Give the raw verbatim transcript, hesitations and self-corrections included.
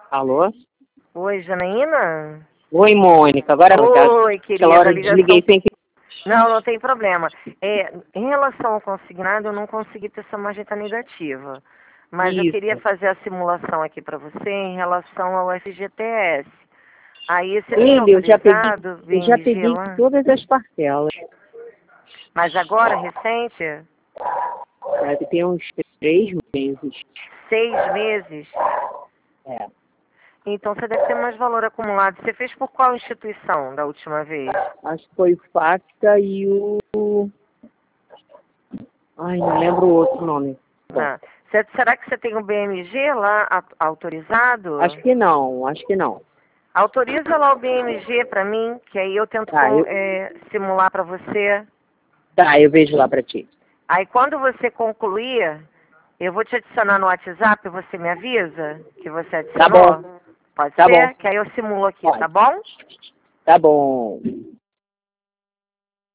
Alô? Oi, Janaína? Oi, Mônica. Agora Oi, querida. aquela hora eu desliguei sem que... Não, não tem problema. É, em relação ao consignado, eu não consegui ter essa margem negativa. Mas eu Isso. queria fazer a simulação aqui para você em relação ao F G T S. Aí você tem Ele, eu já peguei, autorizado eu já B M G peguei lá? todas as parcelas. Mas agora, recente? Deve ter uns três meses. Seis meses? É. Então você deve ter mais valor acumulado. Você fez por qual instituição da última vez? Acho que foi o FACTA e o... Ai, não lembro o outro nome. Ah, cê- será que você tem o B M G lá a- autorizado? Acho que não, acho que não. Autoriza lá o B M G para mim, que aí eu tento Tá, com- eu, é, simular para você. tá, eu vejo lá pra ti. Aí quando você concluir, eu vou te adicionar no WhatsApp, você me avisa que você adicionou? Tá bom, Pode tá ser? bom. Que aí eu simulo aqui, Pode. tá bom? Tá bom.